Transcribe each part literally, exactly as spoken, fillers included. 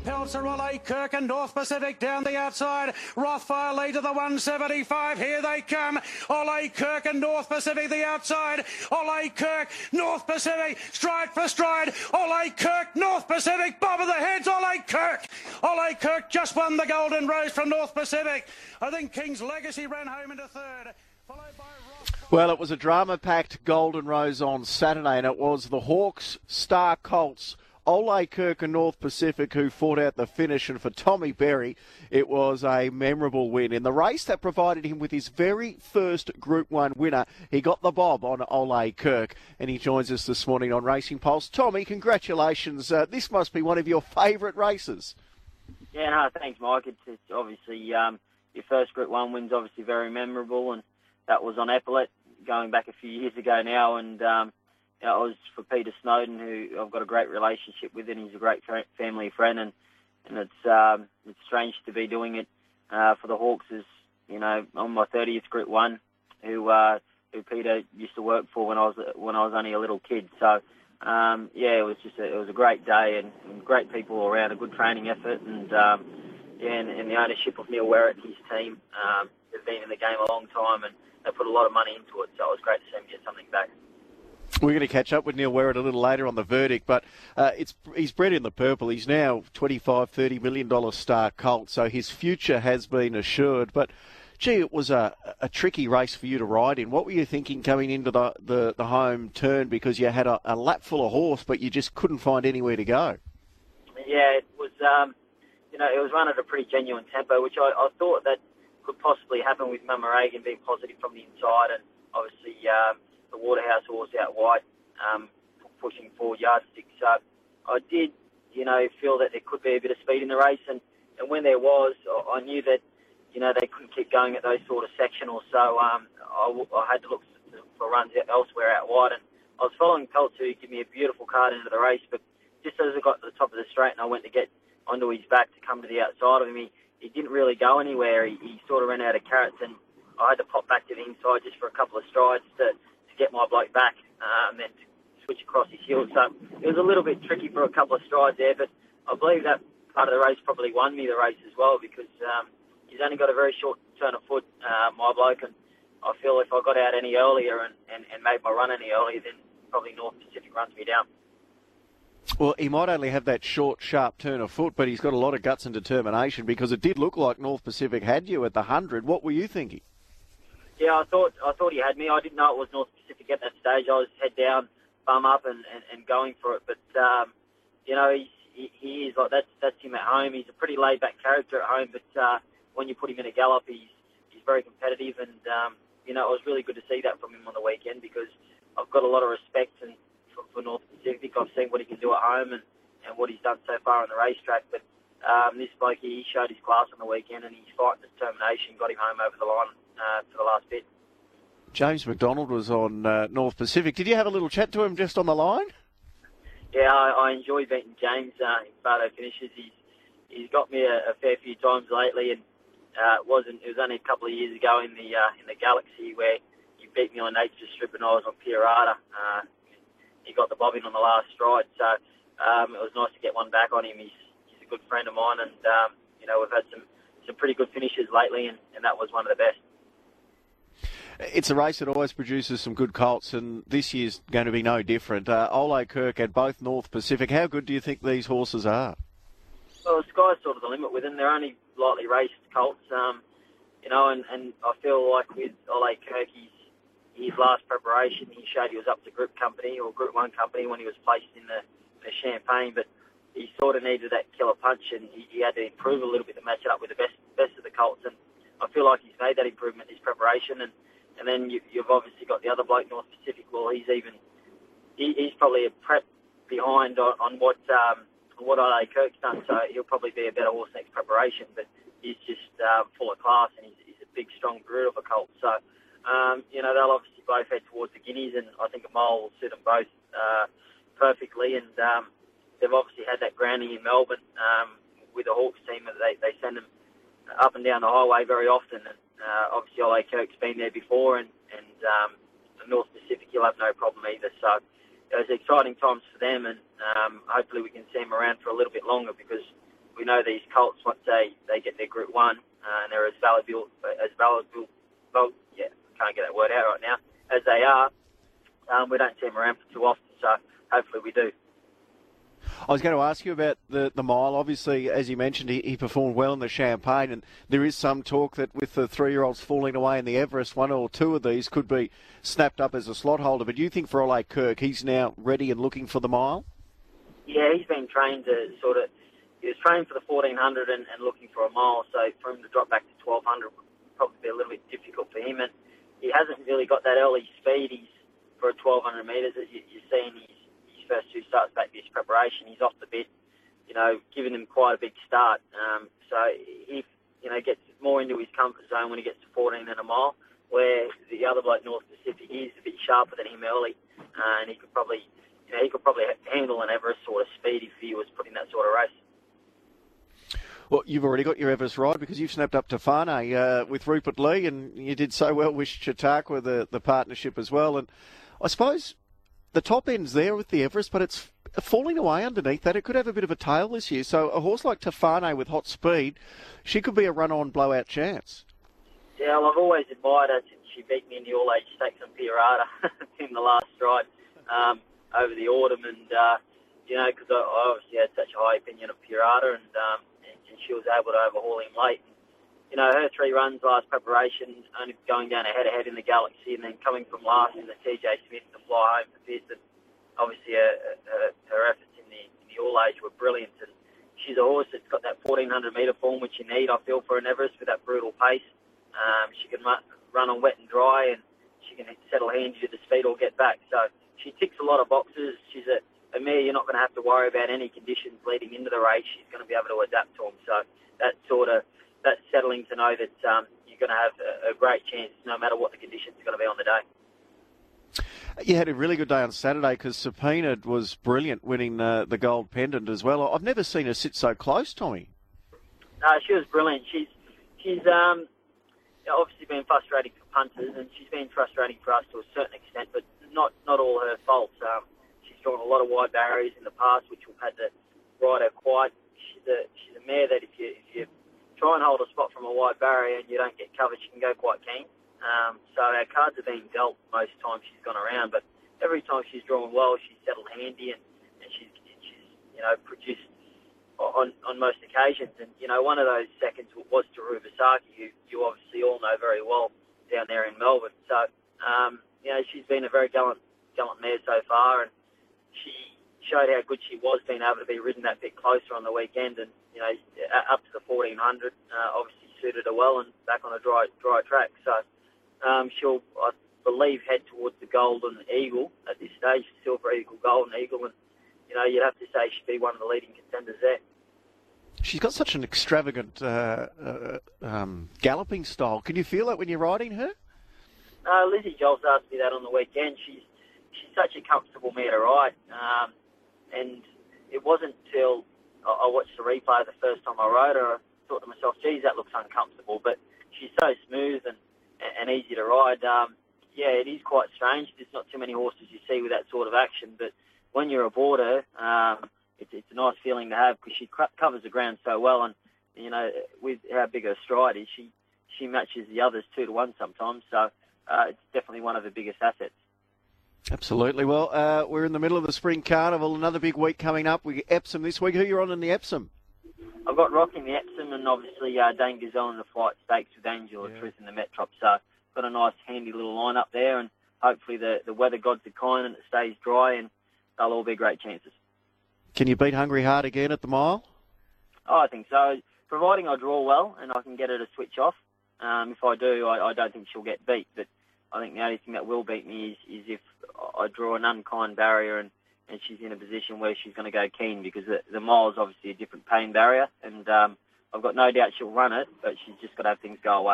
Peltzer, Ole Kirk and North Pacific down the outside. Rothfire lead to the one seventy-five. Here they come. Ole Kirk and North Pacific the outside. Ole Kirk, North Pacific, stride for stride. Ole Kirk, North Pacific, bob of the heads. Ole Kirk. Ole Kirk just won the Golden Rose from North Pacific. I think King's Legacy ran home into third. Followed by Rothfire. Well, it was a drama-packed Golden Rose on Saturday, and it was the Hawks, Star Colts, Ole Kirk and North Pacific who fought out the finish, and for Tommy Berry it was a memorable win in the race that provided him with his very first Group one winner. He got the bob on Ole Kirk, and he joins us this morning on Racing Pulse. Tommy, congratulations. Uh, this must be one of your favourite races. Yeah, no, thanks, Mike. It's, it's obviously um, your first Group one win's obviously very memorable, and that was on Epaulet going back a few years ago now, and um, it was for Peter Snowden, who I've got a great relationship with, and he's a great family friend, and and it's um, it's strange to be doing it uh, for the Hawks as, you know, on my thirtieth Group one, who uh, who Peter used to work for when I was when I was only a little kid. So um, yeah, it was just a, it was a great day, and, and great people all around, a good training effort, and um, yeah, and, and the ownership of Neil Werrett, his team, um, they've been in the game a long time, and they put a lot of money into it. So it was great to see them get something back. We're going to catch up with Neil Werrett a little later on the verdict, but uh, it's he's bred in the purple. He's now twenty-five, thirty million dollars Star Colt, so his future has been assured. But, gee, it was a, a tricky race for you to ride in. What were you thinking coming into the, the, the home turn, because you had a, a lap full of horse, but you just couldn't find anywhere to go? Yeah, it was, um, you know, it was run at a pretty genuine tempo, which I, I thought that could possibly happen with Mama Reagan being positive from the inside, and obviously Um, the Waterhouse horse out wide, um, pushing four yardsticks. So I did, you know, feel that there could be a bit of speed in the race, and, and when there was, I knew that, you know, they couldn't keep going at those sort of sectionals. So um, I, I had to look for runs elsewhere out wide, and I was following Peltz, who gave me a beautiful card into the race, but just as I got to the top of the straight and I went to get onto his back to come to the outside of him, he, he didn't really go anywhere. He, he sort of ran out of carrots, and I had to pop back to the inside just for a couple of strides to to get my bloke back, um, and to switch across his heels. So it was a little bit tricky for a couple of strides there, but I believe that part of the race probably won me the race as well, because um, he's only got a very short turn of foot, uh, my bloke, and I feel if I got out any earlier and, and, and made my run any earlier, then probably North Pacific runs me down. Well, he might only have that short, sharp turn of foot, but he's got a lot of guts and determination, because it did look like North Pacific had you at the one hundred. What were you thinking? Yeah, I thought I thought he had me. I didn't know it was North Pacific at that stage. I was head down, bum up, and, and, and going for it. But um, you know, he's, he, he is like that's that's him at home. He's a pretty laid back character at home, but uh, when you put him in a gallop, he's he's very competitive. And um, you know, it was really good to see that from him on the weekend, because I've got a lot of respect and for, for North Pacific. I've seen what he can do at home and, and what he's done so far on the racetrack. But um, this bloke, he showed his class on the weekend, and his fight and determination got him home over the line uh, for the last bit. James McDonald was on uh, North Pacific. Did you have a little chat to him just on the line? Yeah, I, I enjoy beating James uh, in photo finishes. He's he's got me a, a fair few times lately, and uh, it wasn't. It was only a couple of years ago in the uh, in the Galaxy where he beat me on Nature's Strip and I was on Pirata. Uh, he got the bobbing on the last stride, so um, it was nice to get one back on him. He's he's a good friend of mine, and um, you know, we've had some, some pretty good finishes lately, and, and that was one of the best. It's a race that always produces some good colts, and this year's going to be no different. Uh, Ole Kirk and both North Pacific. How good do you think these horses are? Well, the sky's sort of the limit with them. They're only lightly raced colts, um, you know, and, and I feel like with Ole Kirk, he's, his last preparation, he showed he was up to Group Company or Group One Company when he was placed in the, the Champagne, but he sort of needed that killer punch, and he, he had to improve a little bit to match it up with the best best of the colts, and I feel like he's made that improvement in his preparation. And And then you, you've obviously got the other bloke, North Pacific. Well, he's even he, he's probably a prep behind on, on what um, what Ole Kirk's done, so he'll probably be a better horse next preparation. But he's just um, full of class, and he's, he's a big, strong brute of a colt. So um, you know, they'll obviously both head towards the Guineas, and I think a mile will suit them both uh, perfectly. And um, they've obviously had that grounding in Melbourne um, with the Hawks team. They they send them up and down the highway very often. And, Uh, obviously, Ole Kirk's been there before, and, and um, the North Pacific, he'll have no problem either. So it was exciting times for them, and um, hopefully we can see him around for a little bit longer, because we know these colts, once they, they get their Group One, uh, and they're as valuable, as valuable, well, yeah, can't get that word out right now, as they are, um, we don't see them around for too often, so hopefully we do. I was going to ask you about the, the mile. Obviously, as you mentioned, he, he performed well in the Champagne, and there is some talk that with the three-year-olds falling away in the Everest, one or two of these could be snapped up as a slot holder. But do you think for Ole Kirk, he's now ready and looking for the mile? Yeah, he's been trained to sort of, he was trained for the fourteen hundred and, and looking for a mile, so for him to drop back to twelve hundred would probably be a little bit difficult for him. And he hasn't really got that early speed. He's for a twelve hundred metres, as you, you're seeing his, his first two starts back this preparation. He's off the bit, you know, giving him quite a big start. Um, so if, you know, gets more into his comfort zone when he gets to fourteen and a mile, where the other bloke, North Pacific, is a bit sharper than him early, uh, and he could probably, you know, he could probably handle an Everest sort of speed if he was put in that sort of race. Well, you've already got your Everest ride because you've snapped up Tofane uh, with Rupert Lee, and you did so well with Chautauqua, the, the partnership as well. And I suppose the top end's there with the Everest, but it's falling away underneath that. It could have a bit of a tail this year. So a horse like Tofane with hot speed, she could be a run-on blowout chance. Yeah, well, I've always admired her since she beat me in the All-Age Stakes on Pirata in the last stride um, over the autumn. And, uh, you know, because I obviously had such a high opinion of Pirata, and, um, and, and she was able to overhaul him late. And, you know, her three runs last preparation, only going down a head-to-head in the Galaxy, and then coming from last in the T J Smith to fly home for Pearson. Obviously, her, her, her efforts in the, in the All-Age were brilliant. And she's a horse that's got that fourteen hundred metre form, which you need, I feel, for an Everest with that brutal pace. Um, she can run on wet and dry, and she can settle handy to the speed or get back. So she ticks a lot of boxes. She's a, a mare you're not going to have to worry about any conditions leading into the race. She's going to be able to adapt to them. So that's sort of that's settling to know that um, you're going to have a, a great chance no matter what the conditions are going to be on the day. You had a really good day on Saturday because Subpoena was brilliant, winning the, the gold pendant as well. I've never seen her sit so close, Tommy. No, she was brilliant. She's she's um, obviously been frustrating for punters, and she's been frustrating for us to a certain extent, but not not all her faults. Um, she's drawn a lot of wide barriers in the past, which we've had to ride her quiet. She's a she's a mare that if you if you try and hold a spot from a wide barrier and you don't get covered, she can go quite keen. Um, so our cards are being dealt most times she's gone around, but every time she's drawn well, she's settled handy, and, and she's, she's you know produced on on most occasions. And you know one of those seconds was to Rubasaki, who you obviously all know very well down there in Melbourne. So um, you know she's been a very gallant gallant mare so far, and she showed how good she was being able to be ridden that bit closer on the weekend, and you know up to the fourteen hundred uh, obviously suited her well, and back on a dry dry track. So. Um, she'll, I believe, head towards the Golden Eagle at this stage, Silver Eagle, Golden Eagle, and, you know, you'd have to say she'd be one of the leading contenders there. She's got such an extravagant uh, uh, um, galloping style. Can you feel that when you're riding her? Uh, Lizzie Jones asked me that on the weekend. She's she's such a comfortable mare to ride, um, and it wasn't till I, I watched the replay the first time I rode her, I thought to myself, geez, that looks uncomfortable, but she's so smooth and and easy to ride. Um, yeah, it is quite strange. There's not too many horses you see with that sort of action, but when you're aboard her, um, it's, it's a nice feeling to have because she covers the ground so well, and you know, with how big her stride is, she she matches the others two to one sometimes. So uh, it's definitely one of the biggest assets. Absolutely. Well, uh, we're in the middle of the Spring Carnival. Another big week coming up. We get Epsom this week. Who you're on in the Epsom? I've got Rocking the Epsom, and obviously uh, Dane Gazelle in the Flight Stakes with Angel of yeah. Truth in the Metrop. So got a nice handy little line up there, and hopefully the, the weather gods are kind and it stays dry, and they'll all be great chances. Can you beat Hungry Heart again at the mile? Oh, I think so. Providing I draw well and I can get her to switch off. Um, if I do, I, I don't think she'll get beat. But I think the only thing that will beat me is, is if I draw an unkind barrier and and she's in a position where she's going to go keen, because the, the mile is obviously a different pain barrier, and um, I've got no doubt she'll run it, but she's just got to have things go away.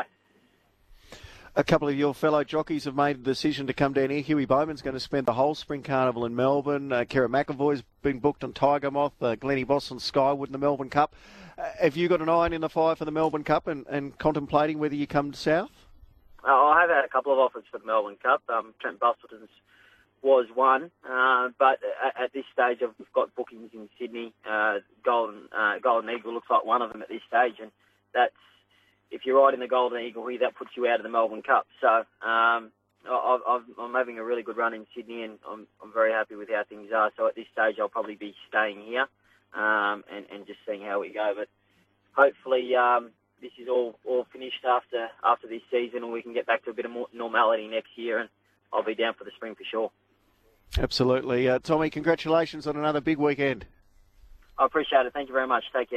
A couple of your fellow jockeys have made a decision to come down here. Huey Bowman's going to spend the whole Spring Carnival in Melbourne. Uh, Kera McAvoy's been booked on Tiger Moth. Uh, Glennie Boss on Skywood in the Melbourne Cup. Uh, have you got an iron in the fire for the Melbourne Cup and, and contemplating whether you come south? Uh, I have had a couple of offers for the Melbourne Cup. Um, Trent Bustleton's was one. Uh, but at, at this stage, I've got bookings in Sydney. Uh, Golden uh, Golden Eagle looks like one of them at this stage, and that's, if you're riding the Golden Eagle here, that puts you out of the Melbourne Cup. So um, I've, I've, I'm having a really good run in Sydney, and I'm, I'm very happy with how things are. So at this stage, I'll probably be staying here um, and, and just seeing how we go. But hopefully um, this is all, all finished after after this season, and we can get back to a bit of more normality next year, and I'll be down for the spring for sure. Absolutely. Uh, Tommy, congratulations on another big weekend. I appreciate it. Thank you very much. Take care.